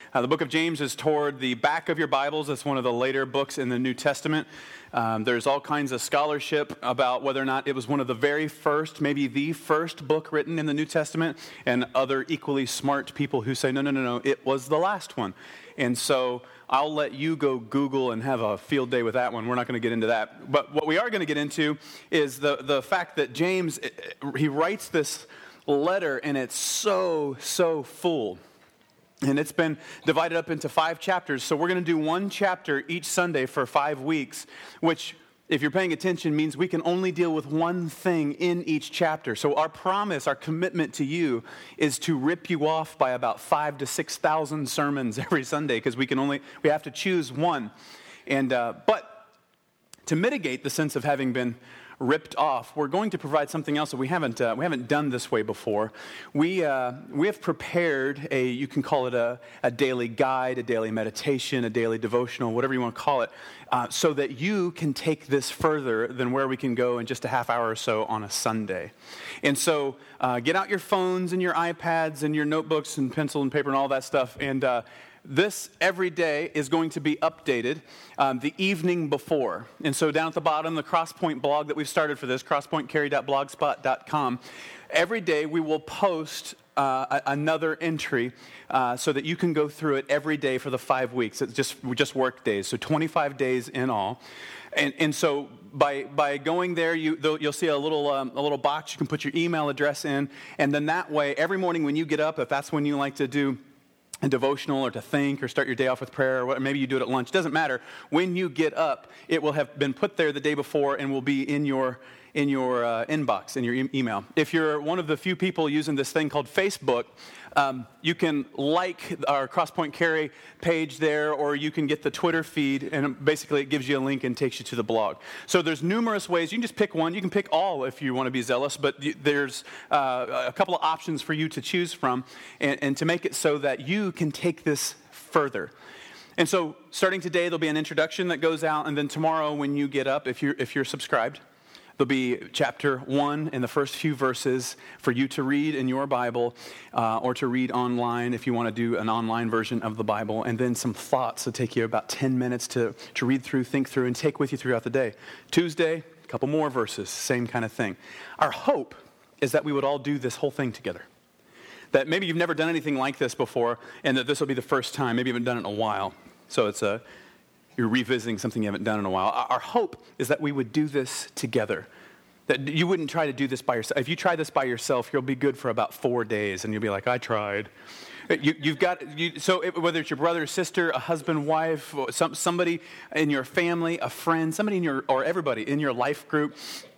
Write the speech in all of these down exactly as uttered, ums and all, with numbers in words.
Uh, the book of James is toward the back of your Bibles. It's one of the later books in the New Testament. Um, there's all kinds of scholarship about whether or not it was one of the very first, maybe the first book written in the New Testament, and other equally smart people who say, no, no, no, no, it was the last one. And so I'll let you go Google and have a field day with that one. We're not going to get into that. But what we are going to get into is the, the fact that James, he writes this letter, and it's so, so full. And it's been divided up into five chapters. So we're going to do one chapter each Sunday for five weeks, which, if you're paying attention, means we can only deal with one thing in each chapter. So our promise, our commitment to you is to rip you off by about five to six thousand sermons every Sunday, because we can only, we have to choose one. And, uh, but to mitigate the sense of having been ripped off, we're going to provide something else that we haven't uh, we haven't done this way before. We uh, we have prepared a, you can call it a, a daily guide, a daily meditation, a daily devotional, whatever you want to call it, uh, so that you can take this further than where we can go in just a half hour or so on a Sunday. And so uh, get out your phones and your iPads and your notebooks and pencil and paper and all that stuff, and uh, this every day is going to be updated um, the evening before. And so down at the bottom, the Crosspoint blog that we've started for this, crosspoint carry dot blogspot dot com, every day we will post uh, a- another entry uh, so that you can go through it every day for the five weeks. It's just just work days, so twenty-five days in all. And, and so by by going there, you, you'll see a little um, a little box. You can put your email address in, and then that way, every morning when you get up, if that's when you like to do a devotional or to think or start your day off with prayer, or maybe you do it at lunch, doesn't matter. When you get up, it will have been put there the day before and will be in your in your uh, inbox, in your e- email. If you're one of the few people using this thing called Facebook, um, you can like our Crosspoint Carry page there, or you can get the Twitter feed, and basically it gives you a link and takes you to the blog. So there's numerous ways. You can just pick one. You can pick all if you want to be zealous, but there's uh, a couple of options for you to choose from, and, and to make it so that you can take this further. And so starting today, there'll be an introduction that goes out, and then tomorrow when you get up, if you're if you're subscribed, there'll be chapter one and the first few verses for you to read in your Bible, uh, or to read online if you want to do an online version of the Bible, and then some thoughts that take you about ten minutes to, to read through, think through, and take with you throughout the day. Tuesday, a couple more verses, same kind of thing. Our hope is that we would all do this whole thing together. That maybe you've never done anything like this before, and that this will be the first time. Maybe you haven't done it in a while. So it's a... You're revisiting something you haven't done in a while. Our hope is that we would do this together. That you wouldn't try to do this by yourself. If you try this by yourself, you'll be good for about four days, and you'll be like, I tried. You, you've got you, so it, whether it's your brother or sister, a husband, wife, or some, somebody in your family, a friend, somebody in your, or everybody in your life group,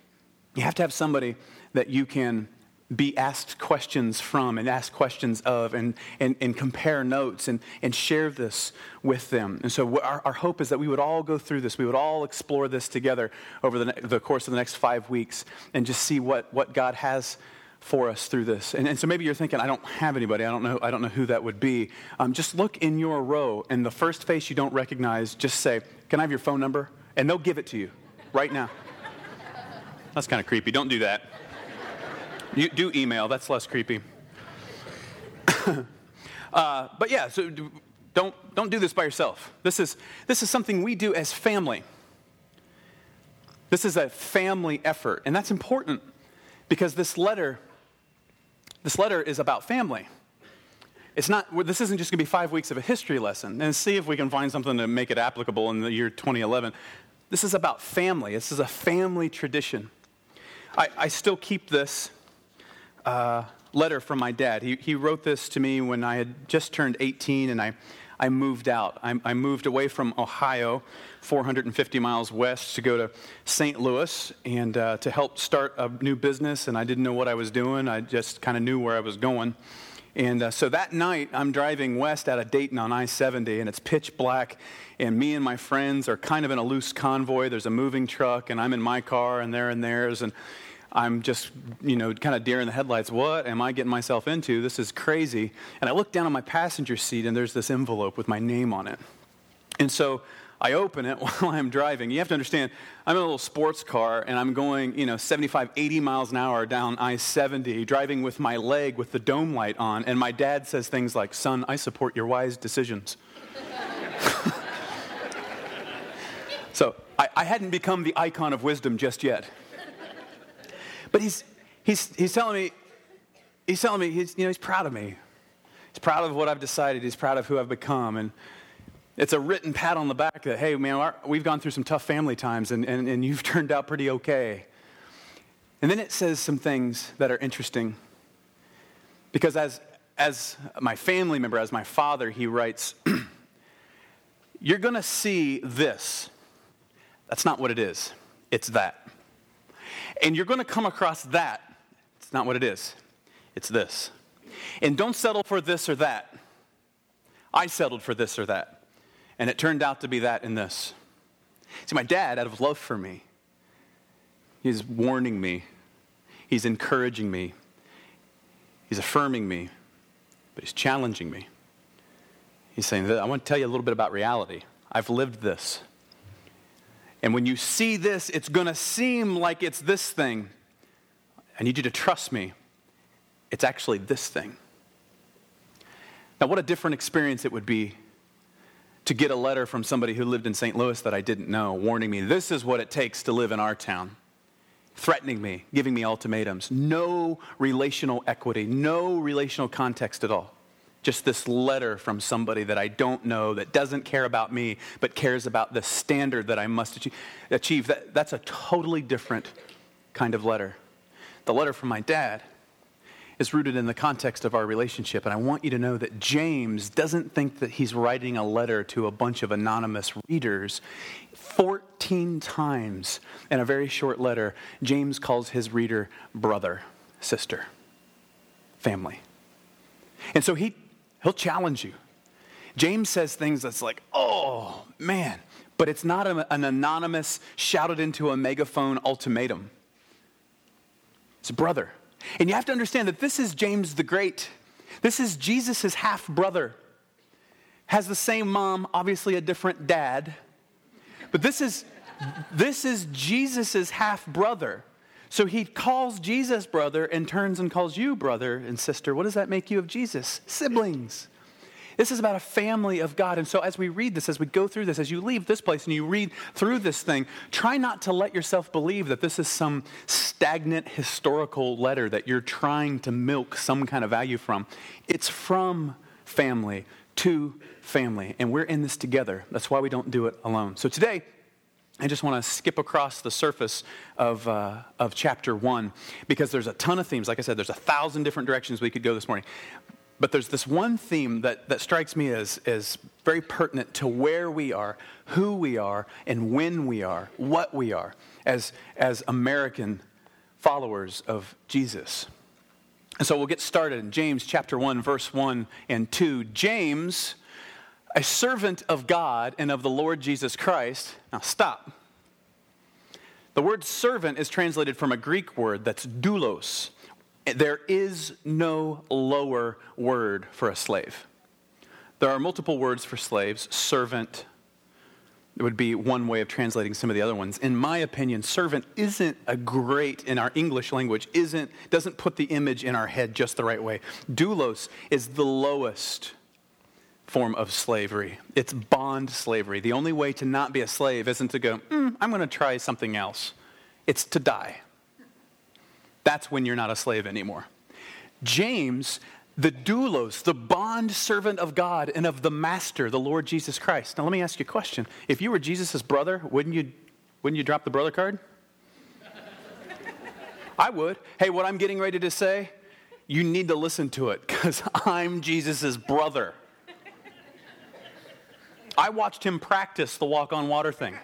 you have to have somebody that you can be asked questions from and ask questions of, and, and, and compare notes and, and share this with them. And so our, our hope is that we would all go through this. We would all explore this together over the, the course of the next five weeks and just see what, what God has for us through this. And, and so maybe you're thinking, I don't have anybody. I don't know I don't know who that would be. Um, just look in your row, and the first face you don't recognize, just say, can I have your phone number? And they'll give it to you right now. That's kind of creepy. Don't do that. You do email. That's less creepy. uh, but yeah, so don't don't do this by yourself. This is this is something we do as family. This is a family effort, and that's important because this letter this letter is about family. It's not. This isn't just going to be five weeks of a history lesson and see if we can find something to make it applicable in the year twenty eleven. This is about family. This is a family tradition. I, I still keep this Uh, letter from my dad. He he wrote this to me when I had just turned eighteen, and I, I moved out. I, I moved away from Ohio, four hundred fifty miles west, to go to Saint Louis and uh, to help start a new business. And I didn't know what I was doing. I just kind of knew where I was going. And uh, so that night, I'm driving west out of Dayton on I seventy, and it's pitch black. And me and my friends are kind of in a loose convoy. There's a moving truck, and I'm in my car, and they're in theirs, and I'm just, you know, kind of deer in the headlights. What am I getting myself into? This is crazy. And I look down on my passenger seat, and there's this envelope with my name on it. And so I open it while I'm driving. You have to understand, I'm in a little sports car, and I'm going, you know, seventy-five, eighty miles an hour down I seventy, driving with my leg with the dome light on, and my dad says things like, "Son, I support your wise decisions." So I, I hadn't become the icon of wisdom just yet. But he's he's he's telling me, he's telling me, he's, you know, he's proud of me. He's proud of what I've decided. He's proud of who I've become. And it's a written pat on the back that, hey, man, our, we've gone through some tough family times, and, and, and you've turned out pretty okay. And then it says some things that are interesting. Because as, as my family member, as my father, he writes, you're going to see this. That's not what it is. It's that. And you're going to come across that. It's not what it is. It's this. And don't settle for this or that. I settled for this or that. And it turned out to be that and this. See, my dad, out of love for me, he's warning me. He's encouraging me. He's affirming me. But he's challenging me. He's saying, I want to tell you a little bit about reality. I've lived this. And when you see this, it's going to seem like it's this thing. I need you to trust me. It's actually this thing. Now, what a different experience it would be to get a letter from somebody who lived in Saint Louis that I didn't know, warning me, this is what it takes to live in our town. Threatening me, giving me ultimatums. No relational equity, no relational context at all. Just this letter from somebody that I don't know, that doesn't care about me, but cares about the standard that I must achieve. achieve. That, that's a totally different kind of letter. The letter from my dad is rooted in the context of our relationship. And I want you to know that James doesn't think that he's writing a letter to a bunch of anonymous readers. fourteen times in a very short letter, James calls his reader brother, sister, family. And so he, he'll challenge you. James says things that's like, oh, man. But it's not a, an anonymous, shouted into a megaphone ultimatum. It's a brother. And you have to understand that this is James the Great. This is Jesus' half-brother. Has the same mom, obviously a different dad. But this is, this is Jesus' half-brother. So he calls Jesus brother and turns and calls you brother and sister. What does that make you of Jesus? Siblings. This is about a family of God. And so as we read this, as we go through this, as you leave this place and you read through this thing, try not to let yourself believe that this is some stagnant historical letter that you're trying to milk some kind of value from. It's from family to family. And we're in this together. That's why we don't do it alone. So today, I just want to skip across the surface of uh, of chapter one, because there's a ton of themes. Like I said, there's a thousand different directions we could go this morning. But there's this one theme that, that strikes me as, as very pertinent to where we are, who we are, and when we are, what we are, as, as American followers of Jesus. And so we'll get started in James chapter one, verse one and two. James, a servant of God and of the Lord Jesus Christ. Now stop. The word servant is translated from a Greek word that's doulos. There is no lower word for a slave. There are multiple words for slaves. Servant would be one way of translating some of the other ones. In my opinion, servant isn't a great, in our English language, isn't doesn't put the image in our head just the right way. Doulos is the lowest form of slavery. It's bond slavery. The only way to not be a slave isn't to go, mm, I'm going to try something else. It's to die. That's when you're not a slave anymore. James, the doulos, the bond servant of God and of the master, the Lord Jesus Christ. Now let me ask you a question. If you were Jesus' brother, wouldn't you, wouldn't you drop the brother card? I would. Hey, what I'm getting ready to say, you need to listen to it, because I'm Jesus' brother. I watched him practice the walk on water thing.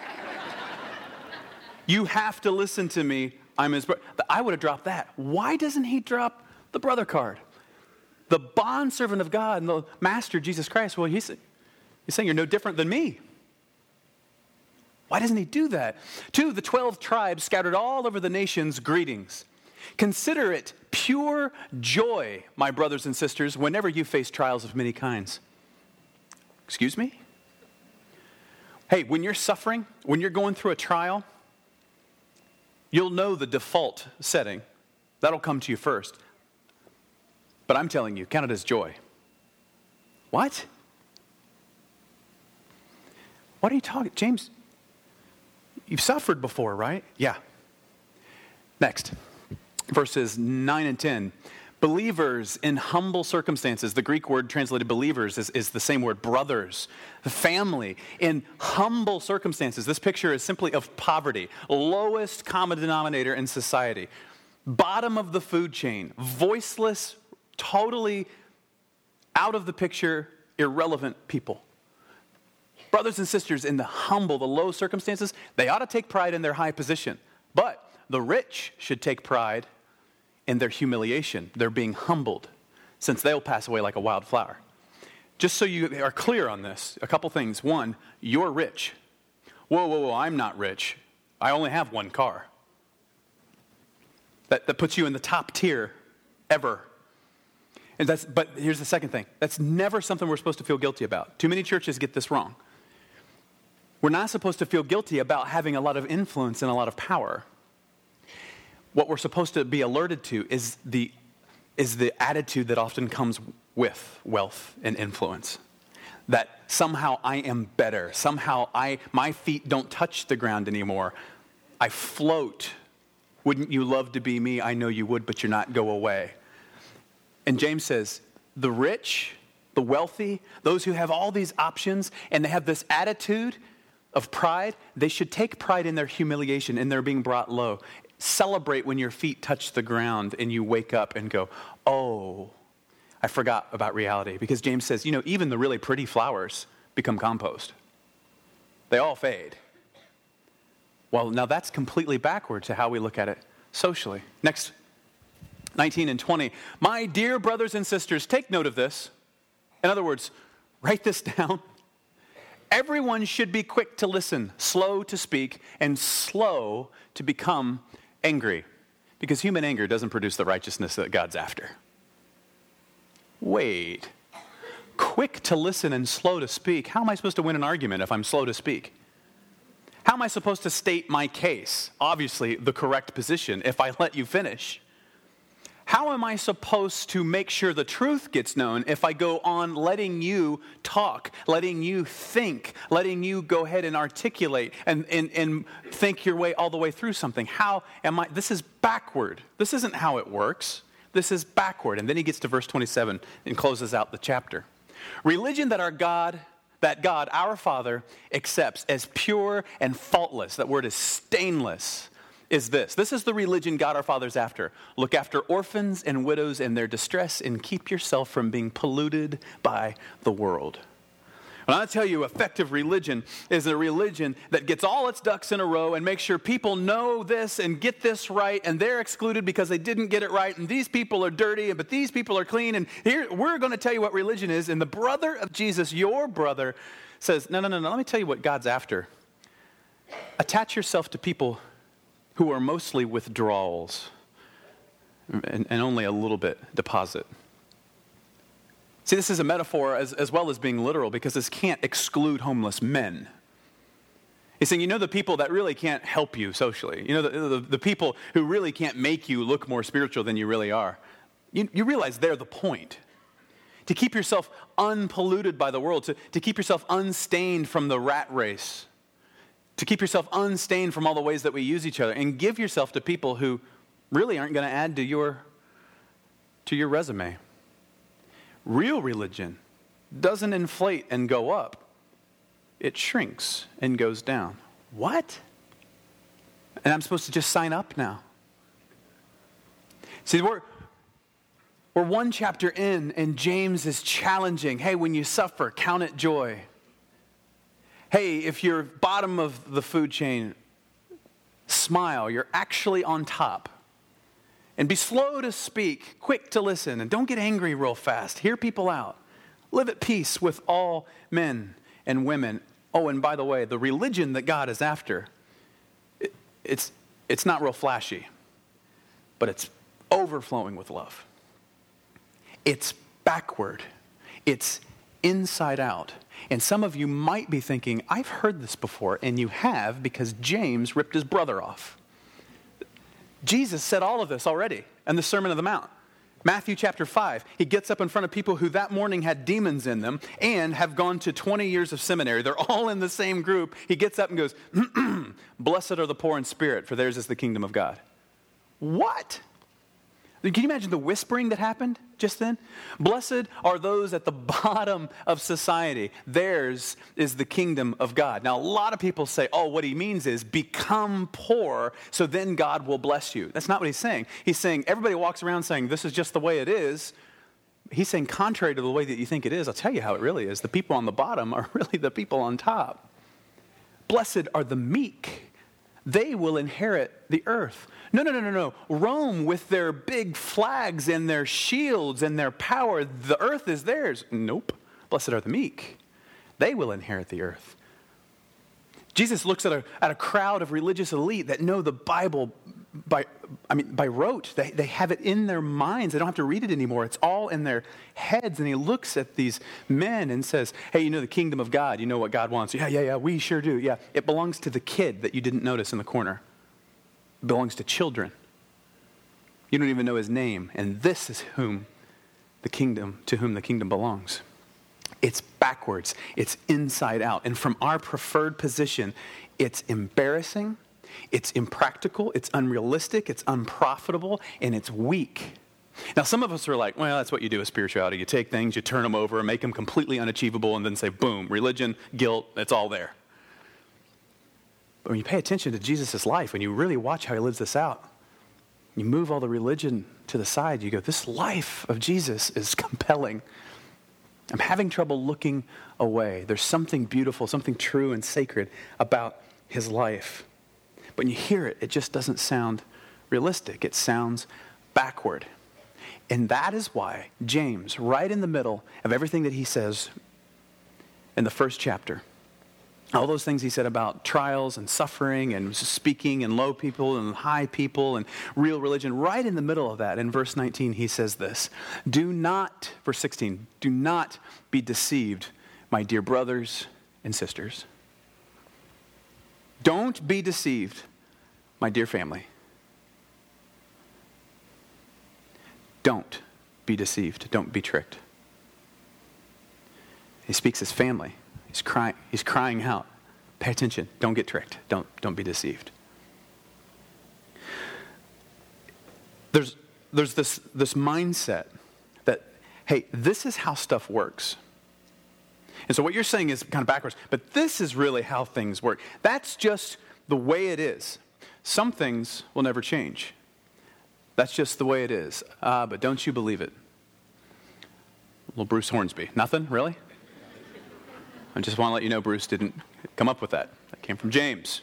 You have to listen to me. I'm his brother. I would have dropped that. Why doesn't he drop the brother card? The bondservant of God and the master, Jesus Christ. Well, he's, he's saying you're no different than me. Why doesn't he do that? To the twelve tribes scattered all over the nations, greetings. Consider it pure joy, my brothers and sisters, whenever you face trials of many kinds. Excuse me? Hey, when you're suffering, when you're going through a trial, you'll know the default setting. That'll come to you first. But I'm telling you, count it as joy. What? What are you talking? James, you've suffered before, right? Yeah. Next, verses nine and ten. Believers in humble circumstances. The Greek word translated believers is, is the same word, brothers, the family. In humble circumstances, this picture is simply of poverty, lowest common denominator in society, bottom of the food chain, voiceless, totally out of the picture, irrelevant people. Brothers and sisters in the humble, the low circumstances, they ought to take pride in their high position. But the rich should take pride in their humiliation. They're being humbled, since they'll pass away like a wildflower. Just so you are clear on this, a couple things. One, you're rich. Whoa, whoa, whoa, I'm not rich. I only have one car. That, that puts you in the top tier ever. And that's, but here's the second thing. That's never something we're supposed to feel guilty about. Too many churches get this wrong. We're not supposed to feel guilty about having a lot of influence and a lot of power. What we're supposed to be alerted to is the, is the attitude that often comes with wealth and influence. That somehow I am better. Somehow I, my feet don't touch the ground anymore. I float. Wouldn't you love to be me? I know you would, but you're not. Go away. And James says, the rich, the wealthy, those who have all these options, and they have this attitude of pride, they should take pride in their humiliation, in their being brought low. Celebrate when your feet touch the ground and you wake up and go, oh, I forgot about reality. Because James says, you know, even the really pretty flowers become compost. They all fade. Well, now that's completely backward to how we look at it socially. Next, nineteen and twenty. My dear brothers and sisters, take note of this. In other words, write this down. Everyone should be quick to listen, slow to speak, and slow to become angry. Because human anger doesn't produce the righteousness that God's after. Wait. Quick to listen and slow to speak. How am I supposed to win an argument if I'm slow to speak? How am I supposed to state my case? Obviously, the correct position if I let you finish. How am I supposed to make sure the truth gets known if I go on letting you talk, letting you think, letting you go ahead and articulate and, and, and think your way all the way through something? How am I? This is backward. This isn't how it works. This is backward. And then he gets to verse twenty-seven and closes out the chapter. Religion that our God, that God, our Father, accepts as pure and faultless, that word is stainless, is this. This is the religion God our Father's after. Look after orphans and widows in their distress and keep yourself from being polluted by the world. And I'll tell you, effective religion is a religion that gets all its ducks in a row and makes sure people know this and get this right, and they're excluded because they didn't get it right, and these people are dirty, but these people are clean, and here we're going to tell you what religion is. And the brother of Jesus, your brother, says, no, no, no, no, let me tell you what God's after. Attach yourself to people who are mostly withdrawals and, and only a little bit deposit. See, this is a metaphor as, as well as being literal, because this can't exclude homeless men. He's saying, you know, the people that really can't help you socially, you know, the, the, the people who really can't make you look more spiritual than you really are, you, you realize they're the point. To keep yourself unpolluted by the world, to, to keep yourself unstained from the rat race, to keep yourself unstained from all the ways that we use each other, and give yourself to people who really aren't going to add to your, to your resume. Real religion doesn't inflate and go up. It shrinks and goes down. What? And I'm supposed to just sign up now. See, we're, we're one chapter in, and James is challenging, hey, when you suffer, count it joy. Hey, if you're bottom of the food chain, smile. You're actually on top. And be slow to speak, quick to listen, and don't get angry real fast. Hear people out. Live at peace with all men and women. Oh, and by the way, the religion that God is after, it, it's, it's not real flashy, but it's overflowing with love. It's backward. It's inside out. And some of you might be thinking, I've heard this before, and you have, because James ripped his brother off. Jesus said all of this already in the Sermon on the Mount. Matthew chapter five, he gets up in front of people who that morning had demons in them and have gone to twenty years of seminary. They're all in the same group. He gets up and goes, blessed are the poor in spirit, for theirs is the kingdom of God. What? Can you imagine the whispering that happened just then? Blessed are those at the bottom of society. Theirs is the kingdom of God. Now, a lot of people say, oh, what he means is become poor, so then God will bless you. That's not what he's saying. He's saying everybody walks around saying this is just the way it is. He's saying contrary to the way that you think it is, I'll tell you how it really is. The people on the bottom are really the people on top. Blessed are the meek. They will inherit the earth. No, no, no, no, no. Rome with their big flags and their shields and their power, the earth is theirs. Nope. Blessed are the meek. They will inherit the earth. Jesus looks at a, at a crowd of religious elite that know the Bible by, I mean, by rote. They, they have it in their minds. They don't have to read it anymore. It's all in their heads. And he looks at these men and says, hey, you know the kingdom of God. You know what God wants. Yeah, yeah, yeah, we sure do. Yeah, it belongs to the kid that you didn't notice in the corner. It belongs to children. You don't even know his name. And this is whom the kingdom, to whom the kingdom belongs. It's backwards. It's inside out. And from our preferred position, it's embarrassing. It's impractical, it's unrealistic, it's unprofitable, and it's weak. Now, some of us are like, well, that's what you do with spirituality. You take things, you turn them over, and make them completely unachievable, and then say, boom, religion, guilt, it's all there. But when you pay attention to Jesus' life, when you really watch how he lives this out, you move all the religion to the side, you go, this life of Jesus is compelling. I'm having trouble looking away. There's something beautiful, something true and sacred about his life. But when you hear it, it just doesn't sound realistic. It sounds backward. And that is why James, right in the middle of everything that he says in the first chapter, all those things he said about trials and suffering and speaking and low people and high people and real religion, right in the middle of that, in verse nineteen, he says this, do not, verse sixteen, do not be deceived, my dear brothers and sisters. Don't be deceived, my dear family. Don't be deceived. Don't be tricked. He speaks as family. He's crying, he's crying out. Pay attention. Don't get tricked. Don't, don't be deceived. There's, there's this, this mindset that, hey, this is how stuff works. And so what you're saying is kind of backwards, but this is really how things work. That's just the way it is. Some things will never change. That's just the way it is. Uh, but don't you believe it? Little Bruce Hornsby. Nothing, really? I just want to let you know Bruce didn't come up with that. That came from James.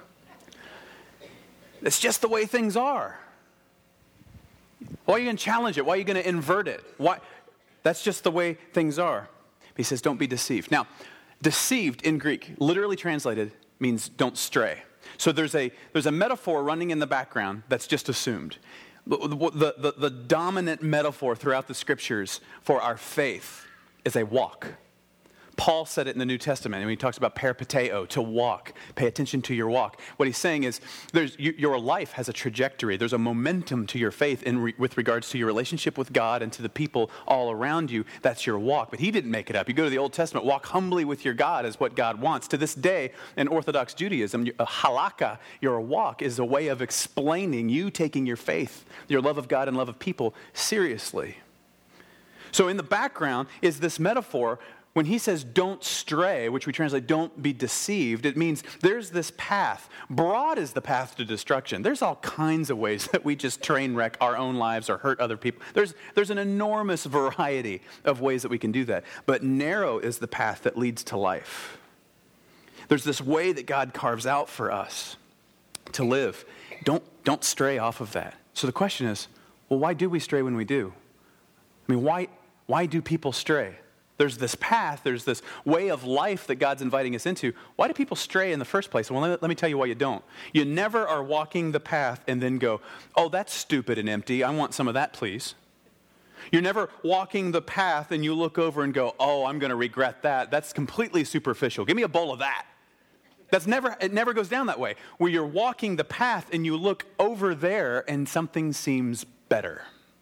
It's just the way things are. Why are you going to challenge it? Why are you going to invert it? Why? That's just the way things are. He says, don't be deceived. Now, deceived in Greek, literally translated, means don't stray. So there's a there's a metaphor running in the background that's just assumed. The, the, the, the dominant metaphor throughout the scriptures for our faith is a walk. Paul said it in the New Testament, and he talks about peripateo, to walk. Pay attention to your walk. What he's saying is, there's you, your life has a trajectory. There's a momentum to your faith in re, with regards to your relationship with God and to the people all around you. That's your walk. But he didn't make it up. You go to the Old Testament, walk humbly with your God is what God wants. To this day, in Orthodox Judaism, a halakha, your walk, is a way of explaining you taking your faith, your love of God and love of people, seriously. So in the background is this metaphor. When he says don't stray, which we translate don't be deceived, it means there's this path. Broad is the path to destruction. There's all kinds of ways that we just train wreck our own lives or hurt other people. There's, there's an enormous variety of ways that we can do that. But narrow is the path that leads to life. There's this way that God carves out for us to live. Don't, don't stray off of that. So the question is, well, why do we stray when we do? I mean, why, why do people stray? There's this path, there's this way of life that God's inviting us into. Why do people stray in the first place? Well, let me tell you why you don't. You never are walking the path and then go, oh, that's stupid and empty. I want some of that, please. You're never walking the path and you look over and go, oh, I'm going to regret that. That's completely superficial. Give me a bowl of that. That's never, it never goes down that way. Where you're walking the path and you look over there and something seems better,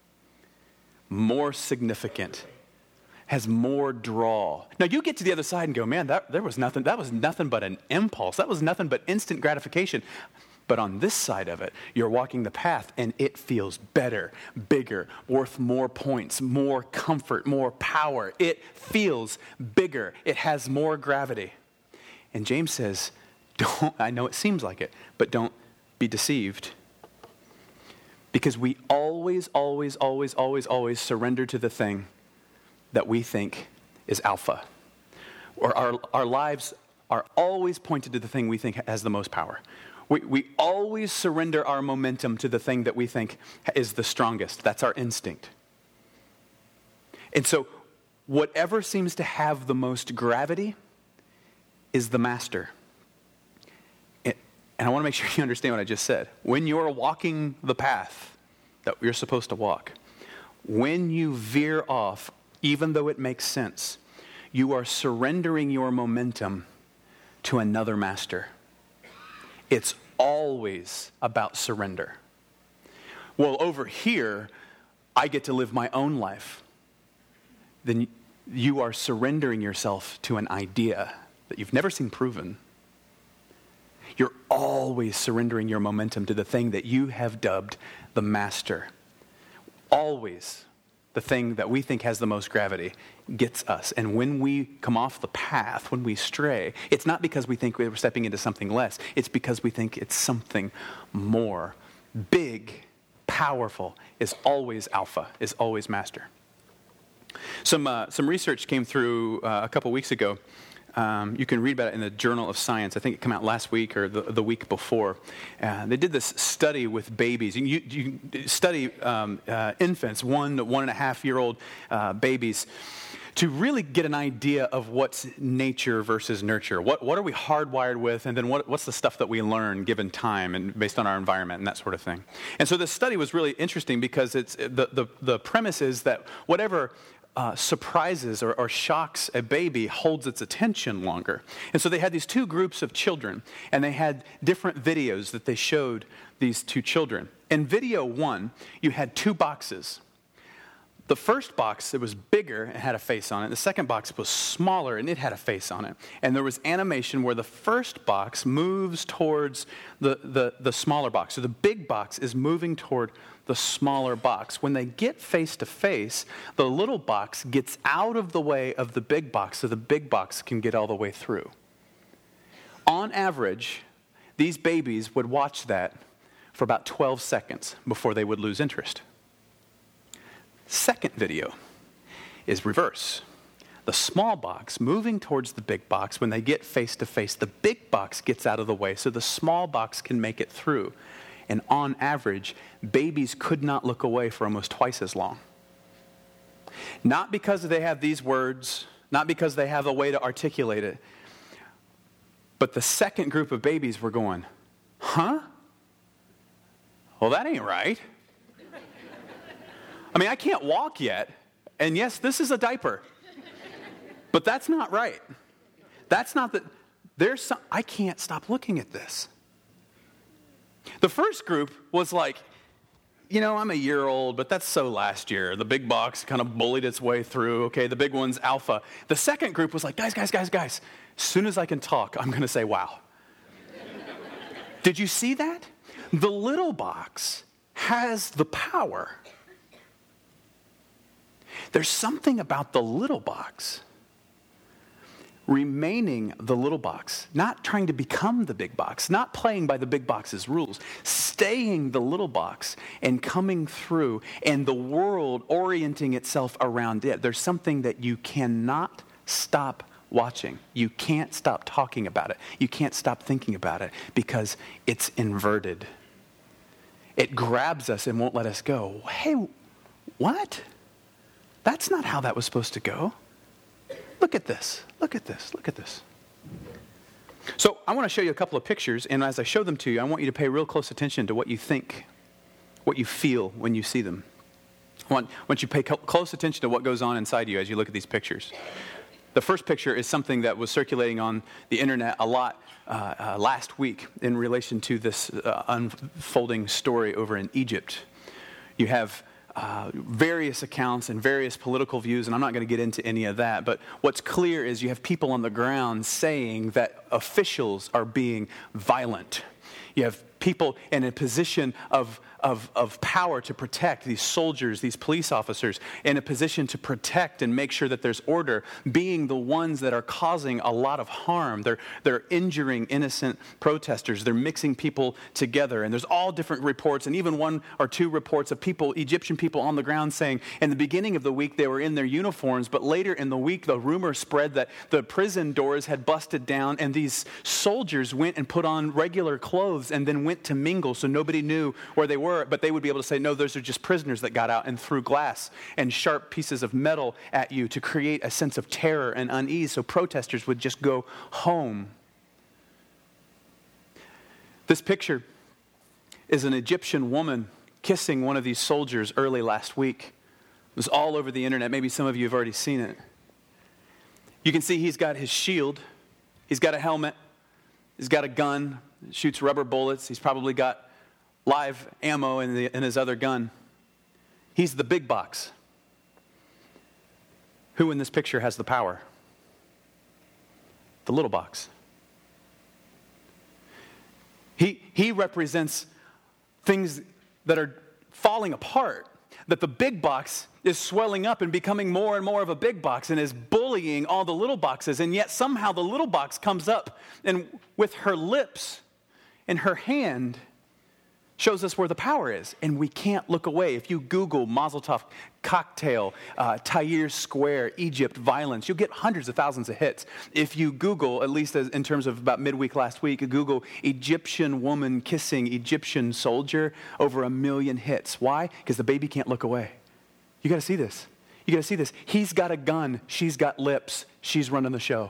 more significant, has more draw. Now you get to the other side and go, man, that there was nothing, that was nothing but an impulse. That was nothing but instant gratification. But on this side of it, you're walking the path and it feels better, bigger, worth more points, more comfort, more power. It feels bigger. It has more gravity. And James says, don't, I know it seems like it, but don't be deceived. Because we always, always, always, always, always surrender to the thing that we think is alpha. Or our, our lives are always pointed to the thing we think has the most power. We, we always surrender our momentum to the thing that we think is the strongest. That's our instinct. And so whatever seems to have the most gravity is the master. It, and I want to make sure you understand what I just said. When you're walking the path that you're supposed to walk, when you veer off, even though it makes sense, you are surrendering your momentum to another master. It's always about surrender. Well, over here, I get to live my own life. Then you are surrendering yourself to an idea that you've never seen proven. You're always surrendering your momentum to the thing that you have dubbed the master. Always. The thing that we think has the most gravity gets us. And when we come off the path, when we stray, it's not because we think we're stepping into something less. It's because we think it's something more. Big, powerful is always alpha, is always master. Some, uh, some research came through uh, a couple weeks ago. Um, you can read about it in the Journal of Science. I think it came out last week or the, the week before. Uh, they did this study with babies. You, you study um, uh, infants, one to one and a half year old uh, babies, to really get an idea of what's nature versus nurture. What what are we hardwired with, and then what, what's the stuff that we learn given time and based on our environment and that sort of thing. And so this study was really interesting because it's the the, the premise is that whatever Uh, surprises or, or shocks a baby holds its attention longer. And so they had these two groups of children, and they had different videos that they showed these two children. In video one, you had two boxes. The first box, it was bigger and had a face on it. The second box was smaller and it had a face on it. And there was animation where the first box moves towards the, the, the smaller box. So the big box is moving toward the smaller box. When they get face to face, the little box gets out of the way of the big box so the big box can get all the way through. On average, these babies would watch that for about twelve seconds before they would lose interest. Second video is reverse. The small box moving towards the big box, when they get face to face, the big box gets out of the way so the small box can make it through. And on average, babies could not look away for almost twice as long. Not because they have these words, not because they have a way to articulate it, but the second group of babies were going, huh? Well, that ain't right. I mean, I can't walk yet, and yes, this is a diaper, but that's not right. That's not the, there's some, I can't stop looking at this. The first group was like, you know, I'm a year old, but that's so last year. The big box kind of bullied its way through. Okay, the big one's alpha. The second group was like, guys, guys, guys, guys, as soon as I can talk, I'm going to say, wow. Did you see that? The little box has the power. There's something about the little box remaining the little box, not trying to become the big box, not playing by the big box's rules, staying the little box and coming through and the world orienting itself around it. There's something that you cannot stop watching. You can't stop talking about it. You can't stop thinking about it because it's inverted. It grabs us and won't let us go. Hey, what? That's not how that was supposed to go. Look at this. Look at this. Look at this. So I want to show you a couple of pictures, and as I show them to you, I want you to pay real close attention to what you think, what you feel when you see them. I want, I want you to pay co- close attention to what goes on inside you as you look at these pictures. The first picture is something that was circulating on the internet a lot uh, uh, last week in relation to this uh, unfolding story over in Egypt. You have uh, various accounts and various political views, and I'm not going to get into any of that, but what's clear is you have people on the ground saying that officials are being violent. You have people in a position of, of, of power to protect these soldiers, these police officers, in a position to protect and make sure that there's order, being the ones that are causing a lot of harm. They're, they're injuring innocent protesters. They're mixing people together. And there's all different reports, and even one or two reports of people, Egyptian people on the ground saying in the beginning of the week they were in their uniforms, but later in the week the rumor spread that the prison doors had busted down and these soldiers went and put on regular clothes and then went to mingle so nobody knew where they were, but they would be able to say, no, those are just prisoners that got out, and threw glass and sharp pieces of metal at you to create a sense of terror and unease so protesters would just go home. This picture is an Egyptian woman kissing one of these soldiers early last week. It was all over the internet. Maybe some of you have already seen it. You can see he's got his shield. He's got a helmet. He's got a gun. Shoots rubber bullets. He's probably got live ammo in, the, in his other gun. He's the big box. Who in this picture has the power? The little box. He, he represents things that are falling apart, that the big box is swelling up and becoming more and more of a big box and is bullying all the little boxes, and yet somehow the little box comes up and with her lips and her hand shows us where the power is, and we can't look away. If you Google Mazel Tov cocktail, uh, Tahrir Square, Egypt, violence, you'll get hundreds of thousands of hits. If you Google, at least as, in terms of about midweek last week, Google Egyptian woman kissing Egyptian soldier, over a million hits. Why? Because the baby can't look away. You got to see this. You got to see this. He's got a gun. She's got lips. She's running the show.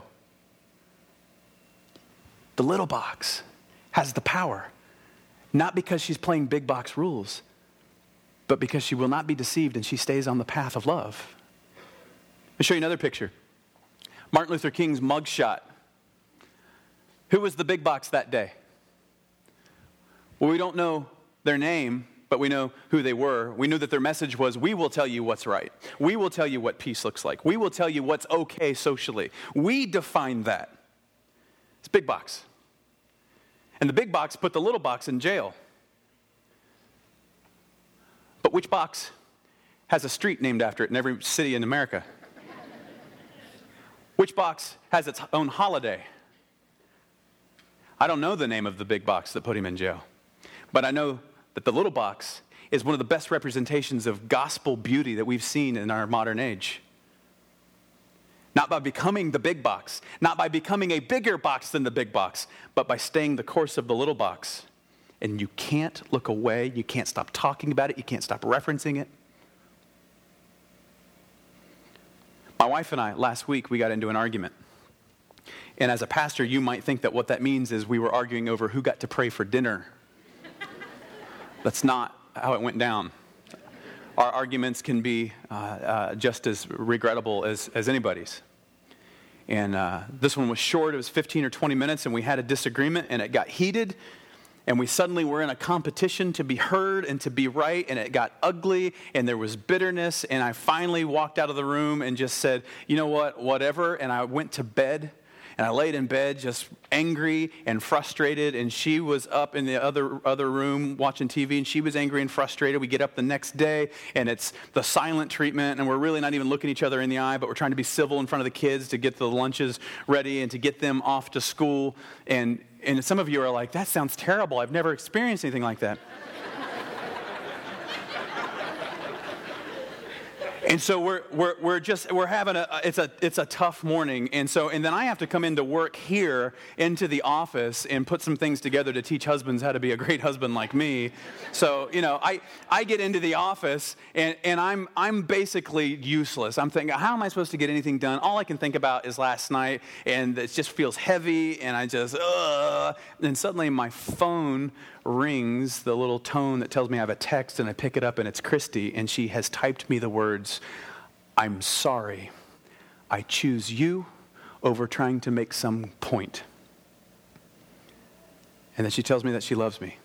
The little box has the power. Not because she's playing big box rules, but because she will not be deceived and she stays on the path of love. I'll show you another picture. Martin Luther King's mugshot. Who was the big box that day? Well, we don't know their name, but we know who they were. We knew that their message was, we will tell you what's right. We will tell you what peace looks like. We will tell you what's okay socially. We define that. It's big box. And the big box put the little box in jail. But which box has a street named after it in every city in America? Which box has its own holiday? I don't know the name of the big box that put him in jail. But I know that the little box is one of the best representations of gospel beauty that we've seen in our modern age. Not by becoming the big box, not by becoming a bigger box than the big box, but by staying the course of the little box. And you can't look away. You can't stop talking about it. You can't stop referencing it. My wife and I, last week, we got into an argument. And as a pastor, you might think that what that means is we were arguing over who got to pray for dinner. That's not how it went down. Our arguments can be uh, uh, just as regrettable as, as anybody's. And uh, this one was short. It was fifteen or twenty minutes, and we had a disagreement, and it got heated. And we suddenly were in a competition to be heard and to be right, and it got ugly, and there was bitterness. And I finally walked out of the room and just said, you know what, whatever. And I went to bed. And I laid in bed just angry and frustrated, and she was up in the other other room watching T V, and she was angry and frustrated. We get up the next day, and it's the silent treatment, and we're really not even looking each other in the eye, but we're trying to be civil in front of the kids to get the lunches ready and to get them off to school. And, and some of you are like, that sounds terrible. I've never experienced anything like that. And so we're we're we're just we're having a it's a it's a tough morning, and so and then I have to come into work here into the office and put some things together to teach husbands how to be a great husband like me. So you know I I get into the office and and I'm I'm basically useless. I'm thinking, how am I supposed to get anything done? All I can think about is last night, and it just feels heavy, and I just ugh. And suddenly my phone rings, the little tone that tells me I have a text, and I pick it up, and it's Christy, and she has typed me the words, "I'm sorry. I choose you over trying to make some point." And then she tells me that she loves me.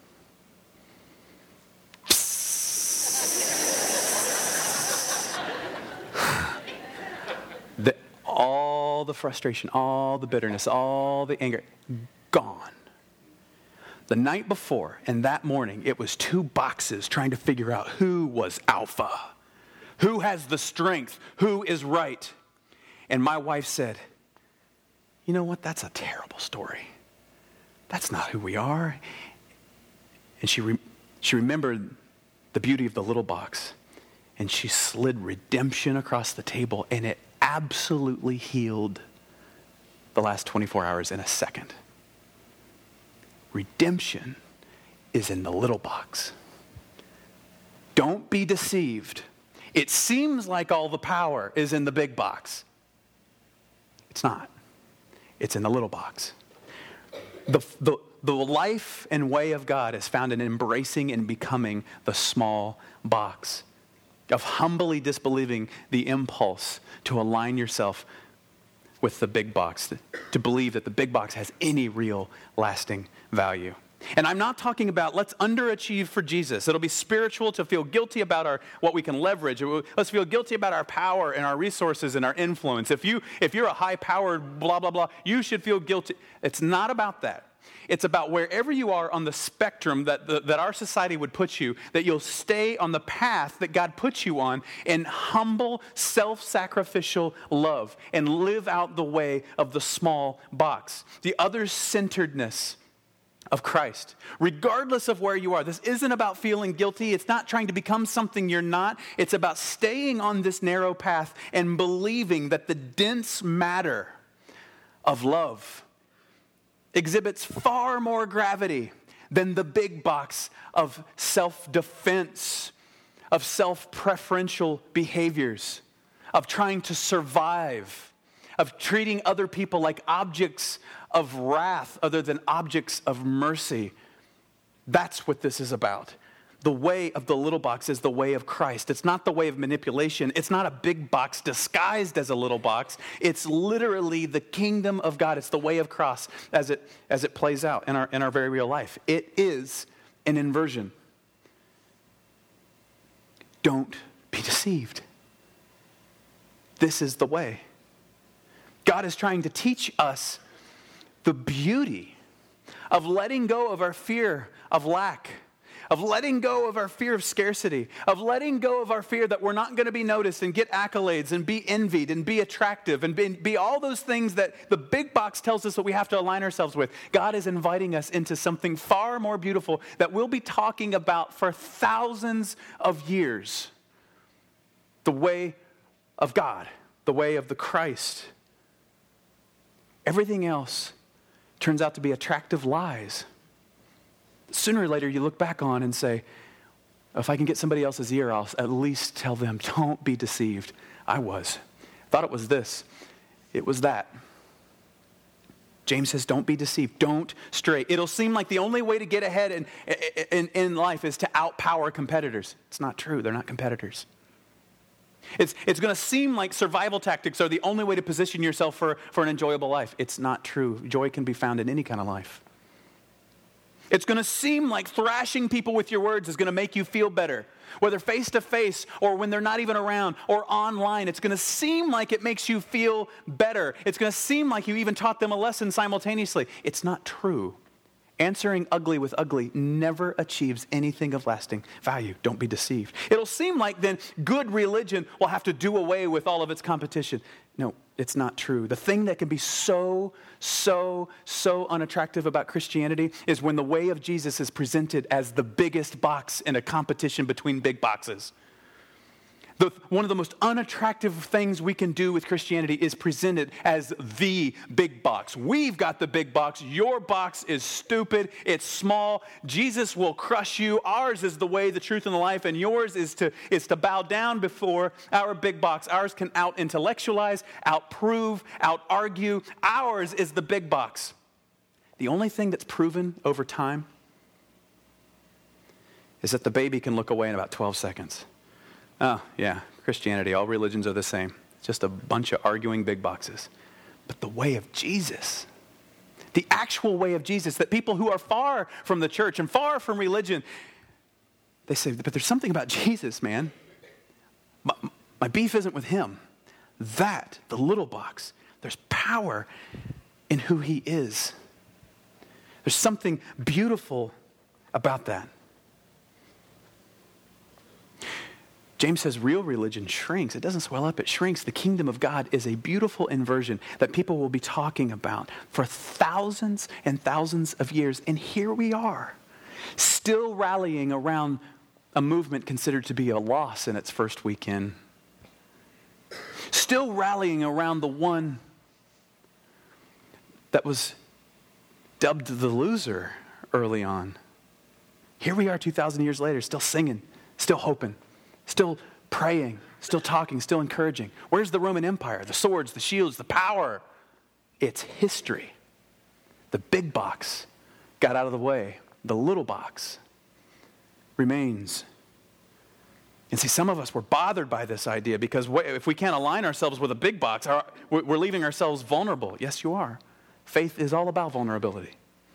the, all the frustration, all the bitterness, all the anger, gone. The night before and that morning, it was two boxes trying to figure out who was alpha, who has the strength, who is right. And my wife said, "You know what? That's a terrible story. That's not who we are." And she re- she remembered the beauty of the little box, and she slid redemption across the table, and it absolutely healed the last twenty-four hours in a second. Redemption is in the little box. Don't be deceived. It seems like all the power is in the big box. It's not. It's in the little box. The, the, the life and way of God is found in embracing and becoming the small box, of humbly disbelieving the impulse to align yourself with the big box, to believe that the big box has any real lasting value. And I'm not talking about let's underachieve for Jesus. It'll be spiritual to feel guilty about our what we can leverage. Let's feel guilty about our power and our resources and our influence. If you if you're a high-powered blah blah blah, you should feel guilty. It's not about that. It's about wherever you are on the spectrum that the, that our society would put you, that you'll stay on the path that God puts you on in humble, self-sacrificial love and live out the way of the small box, the other-centeredness of Christ. Regardless of where you are, this isn't about feeling guilty. It's not trying to become something you're not. It's about staying on this narrow path and believing that the dense matter of love exhibits far more gravity than the big box of self-defense, of self-preferential behaviors, of trying to survive, of treating other people like objects of wrath other than objects of mercy. That's what this is about. The way of the little box is the way of Christ. It's not the way of manipulation. It's not a big box disguised as a little box. It's literally the kingdom of God. It's the way of cross as it as it plays out in our in our very real life. It is an inversion. Don't be deceived. This is the way. God is trying to teach us the beauty of letting go of our fear of lack, of letting go of our fear of scarcity, of letting go of our fear that we're not going to be noticed and get accolades and be envied and be attractive and be, be all those things that the big box tells us that we have to align ourselves with. God is inviting us into something far more beautiful that we'll be talking about for thousands of years. The way of God, the way of the Christ. Everything else turns out to be attractive lies. Sooner or later, you look back on and say, if I can get somebody else's ear, I'll at least tell them, don't be deceived. I was. Thought it was this. It was that. James says, don't be deceived. Don't stray. It'll seem like the only way to get ahead in, in, in life is to outpower competitors. It's not true. They're not competitors. It's, it's going to seem like survival tactics are the only way to position yourself for, for an enjoyable life. It's not true. Joy can be found in any kind of life. It's going to seem like thrashing people with your words is going to make you feel better, whether face-to-face or when they're not even around or online. It's going to seem like it makes you feel better. It's going to seem like you even taught them a lesson simultaneously. It's not true. Answering ugly with ugly never achieves anything of lasting value. Don't be deceived. It'll seem like then good religion will have to do away with all of its competition. No, it's not true. The thing that can be so, so, so unattractive about Christianity is when the way of Jesus is presented as the biggest box in a competition between big boxes. The, one of the most unattractive things we can do with Christianity is present it as the big box. We've got the big box. Your box is stupid. It's small. Jesus will crush you. Ours is the way, the truth, and the life, and yours is to, is to bow down before our big box. Ours can out-intellectualize, out-prove, out-argue. Ours is the big box. The only thing that's proven over time is that the baby can look away in about twelve seconds. Oh, yeah, Christianity, all religions are the same. It's just a bunch of arguing big boxes. But the way of Jesus, the actual way of Jesus, that people who are far from the church and far from religion, they say, but there's something about Jesus, man. My, my beef isn't with him. That, the little box, there's power in who he is. There's something beautiful about that. James says real religion shrinks. It doesn't swell up, it shrinks. The kingdom of God is a beautiful inversion that people will be talking about for thousands and thousands of years. And here we are, still rallying around a movement considered to be a loss in its first weekend. Still rallying around the one that was dubbed the loser early on. Here we are two thousand years later, still singing, still hoping. Still praying, still talking, still encouraging. Where's the Roman Empire? The swords, the shields, the power. It's history. The big box got out of the way. The little box remains. And see, some of us were bothered by this idea because if we can't align ourselves with a big box, we're leaving ourselves vulnerable. Yes, you are. Faith is all about vulnerability.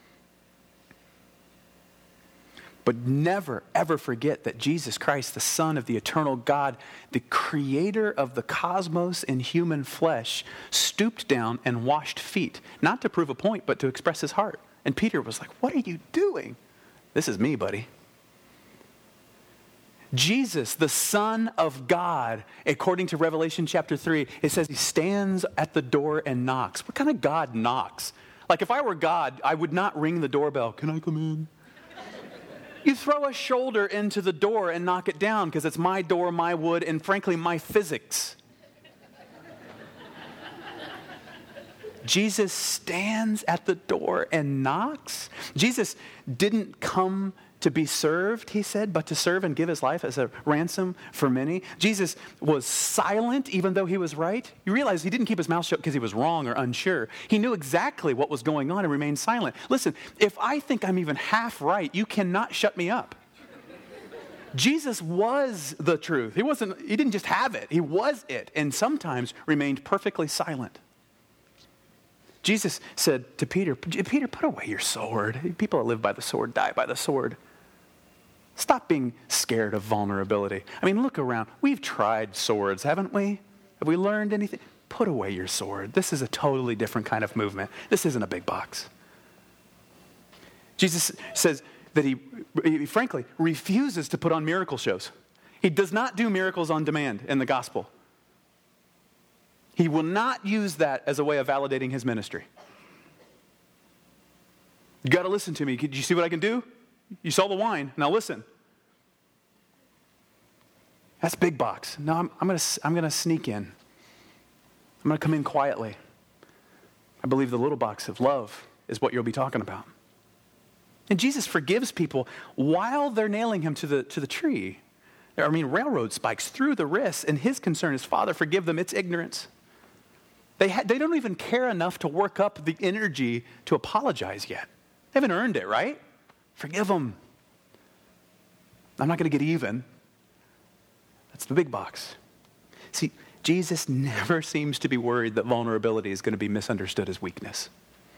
But never, ever forget that Jesus Christ, the Son of the eternal God, the creator of the cosmos in human flesh, stooped down and washed feet, not to prove a point, but to express his heart. And Peter was like, what are you doing? This is me, buddy. Jesus, the Son of God, according to Revelation chapter three, it says he stands at the door and knocks. What kind of God knocks? Like if I were God, I would not ring the doorbell. Can I come in? You throw a shoulder into the door and knock it down because it's my door, my wood, and frankly, my physics. Jesus stands at the door and knocks. Jesus didn't come to be served, he said, but to serve and give his life as a ransom for many. Jesus was silent even though he was right. You realize he didn't keep his mouth shut because he was wrong or unsure. He knew exactly what was going on and remained silent. Listen, if I think I'm even half right, you cannot shut me up. Jesus was the truth. He wasn't, he didn't just have it, he was it, and sometimes remained perfectly silent. Jesus said to Peter, Peter, put away your sword. People that live by the sword die by the sword. Stop being scared of vulnerability. I mean, look around. We've tried swords, haven't we? Have we learned anything? Put away your sword. This is a totally different kind of movement. This isn't a big box. Jesus says that he, he frankly refuses to put on miracle shows. He does not do miracles on demand in the gospel. He will not use that as a way of validating his ministry. You got to listen to me. Did you see what I can do? You saw the wine. Now listen. That's big box. No, I'm, I'm going to I'm going to sneak in. I'm going to come in quietly. I believe the little box of love is what you'll be talking about. And Jesus forgives people while they're nailing him to the to the tree. I mean, railroad spikes through the wrists, and his concern is, Father, forgive them. It's ignorance. They ha- they don't even care enough to work up the energy to apologize yet. They haven't earned it, right? Forgive them. I'm not going to get even. That's the big box. See, Jesus never seems to be worried that vulnerability is going to be misunderstood as weakness.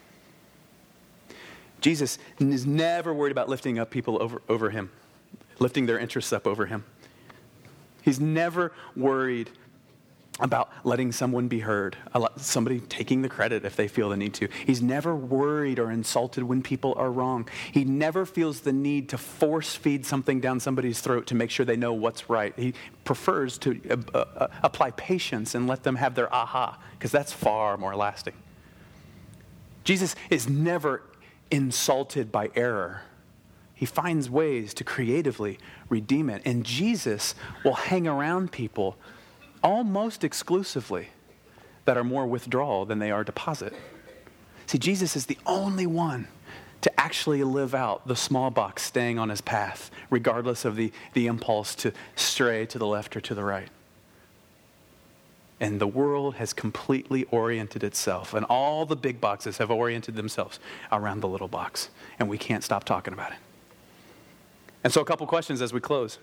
Jesus is never worried about lifting up people over, over him, lifting their interests up over him. He's never worried about letting someone be heard, somebody taking the credit if they feel the need to. He's never worried or insulted when people are wrong. He never feels the need to force feed something down somebody's throat to make sure they know what's right. He prefers to uh, uh, apply patience and let them have their aha, because that's far more lasting. Jesus is never insulted by error. He finds ways to creatively redeem it. And Jesus will hang around people almost exclusively that are more withdrawal than they are deposit. See, Jesus is the only one to actually live out the small box staying on his path, regardless of the, the impulse to stray to the left or to the right. And the world has completely oriented itself, and all the big boxes have oriented themselves around the little box, and we can't stop talking about it. And so a couple questions as we close.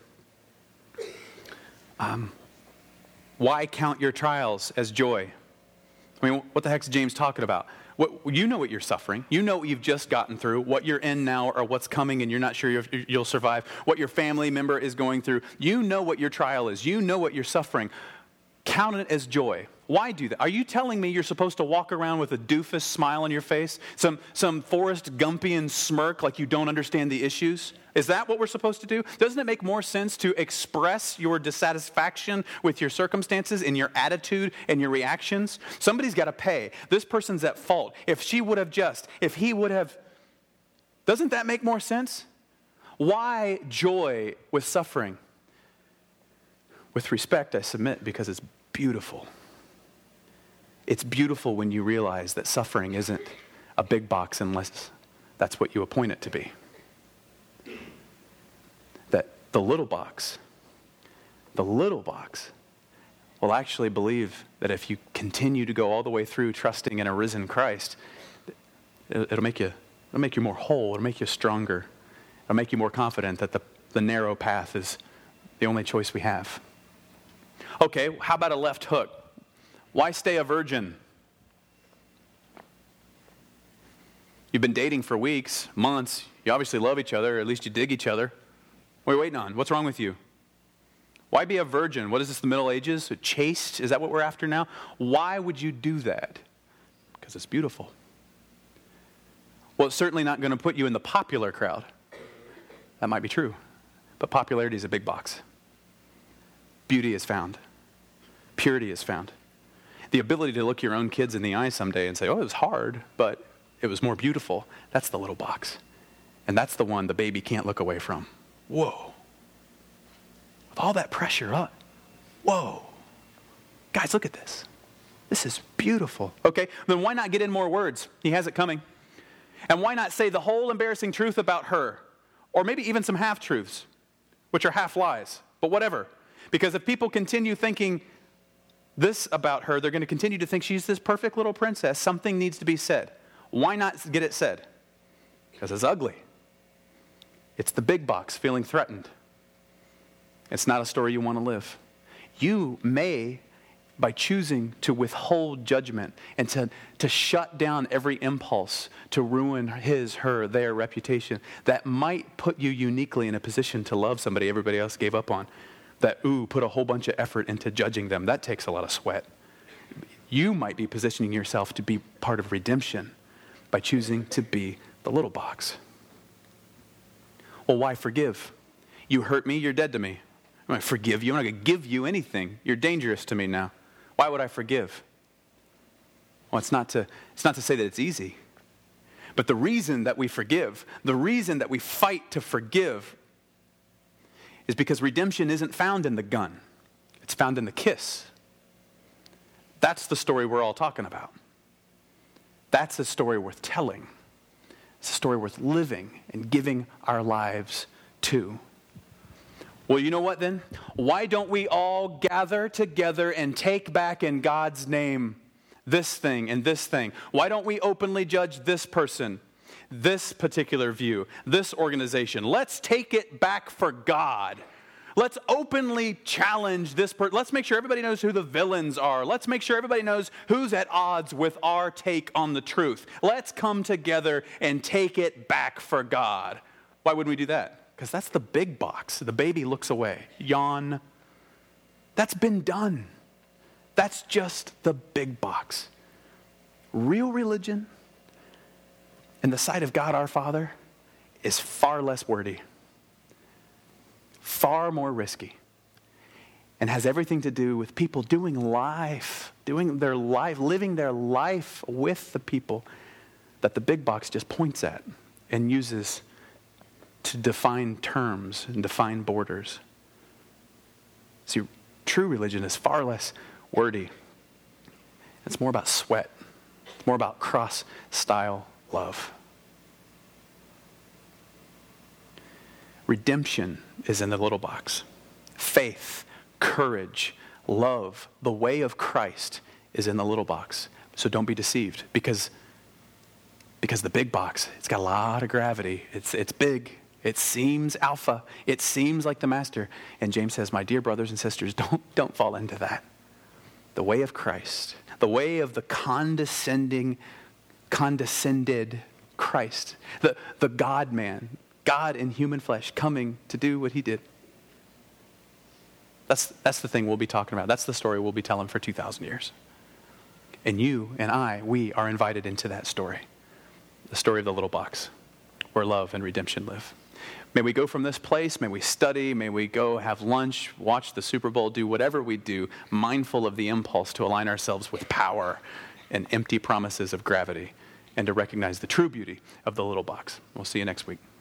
Um, why count your trials as joy? I mean, what the heck is James talking about? What, you know what you're suffering. You know what you've just gotten through, what you're in now or what's coming and you're not sure you're, you'll survive, what your family member is going through. You know what your trial is. You know what you're suffering. Count it as joy. Why do that? Are you telling me you're supposed to walk around with a doofus smile on your face? Some, some Forrest Gumpian smirk like you don't understand the issues? Is that what we're supposed to do? Doesn't it make more sense to express your dissatisfaction with your circumstances and your attitude and your reactions? Somebody's got to pay. This person's at fault. If she would have just, if he would have, doesn't that make more sense? Why joy with suffering? With respect, I submit, because it's beautiful. It's beautiful when you realize that suffering isn't a big box unless that's what you appoint it to be. That the little box, the little box will actually believe that if you continue to go all the way through trusting in a risen Christ, it'll make you, it'll make you more whole, it'll make you stronger, it'll make you more confident that the, the narrow path is the only choice we have. Okay, how about a left hook? Why stay a virgin? You've been dating for weeks, months. You obviously love each other, or at least you dig each other. What are you waiting on? What's wrong with you? Why be a virgin? What is this, the Middle Ages? Chaste? Is that what we're after now? Why would you do that? Because it's beautiful. Well, it's certainly not going to put you in the popular crowd. That might be true. But popularity is a big box. Beauty is found. Purity is found. The ability to look your own kids in the eye someday and say, oh, it was hard, but it was more beautiful. That's the little box. And that's the one the baby can't look away from. Whoa. With all that pressure up. Whoa. Guys, look at this. This is beautiful. Okay, then why not get in more words? He has it coming. And why not say the whole embarrassing truth about her? Or maybe even some half-truths, which are half-lies, but whatever. Because if people continue thinking this about her, they're going to continue to think she's this perfect little princess. Something needs to be said. Why not get it said? Because it's ugly. It's the big box feeling threatened. It's not a story you want to live. You may, by choosing to withhold judgment and to, to shut down every impulse to ruin his, her, their reputation, that might put you uniquely in a position to love somebody everybody else gave up on. That, ooh, put a whole bunch of effort into judging them. That takes a lot of sweat. You might be positioning yourself to be part of redemption by choosing to be the little box. Well, why forgive? You hurt me, you're dead to me. I'm going to forgive you. I'm not going to give you anything. You're dangerous to me now. Why would I forgive? Well, it's not to, it's not to say that it's easy. But the reason that we forgive, the reason that we fight to forgive is because redemption isn't found in the gun. It's found in the kiss. That's the story we're all talking about. That's a story worth telling. It's a story worth living and giving our lives to. Well, you know what then? Why don't we all gather together and take back in God's name this thing and this thing? Why don't we openly judge this person, this particular view, this organization? Let's take it back for God. Let's openly challenge this person. Let's make sure everybody knows who the villains are. Let's make sure everybody knows who's at odds with our take on the truth. Let's come together and take it back for God. Why wouldn't we do that? Because that's the big box. The baby looks away. Yawn. That's been done. That's just the big box. Real religion in the sight of God our Father is far less wordy, far more risky, and has everything to do with people doing life, doing their life, living their life with the people that the big box just points at and uses to define terms and define borders. See, true religion is far less wordy. It's more about sweat. It's more about cross-style love. Redemption is in the little box. Faith, courage, love, the way of Christ is in the little box. So don't be deceived, because, because the big box, it's got a lot of gravity. It's, it's big. It seems alpha. It seems like the master. And James says, my dear brothers and sisters, don't, don't fall into that. The way of Christ, the way of the condescending, condescended Christ, the, the God-man, God in human flesh coming to do what he did. That's, that's the thing we'll be talking about. That's the story we'll be telling for two thousand years. And you and I, we are invited into that story. The story of the little box where love and redemption live. May we go from this place, may we study, may we go have lunch, watch the Super Bowl, do whatever we do, mindful of the impulse to align ourselves with power and empty promises of gravity, and to recognize the true beauty of the little box. We'll see you next week.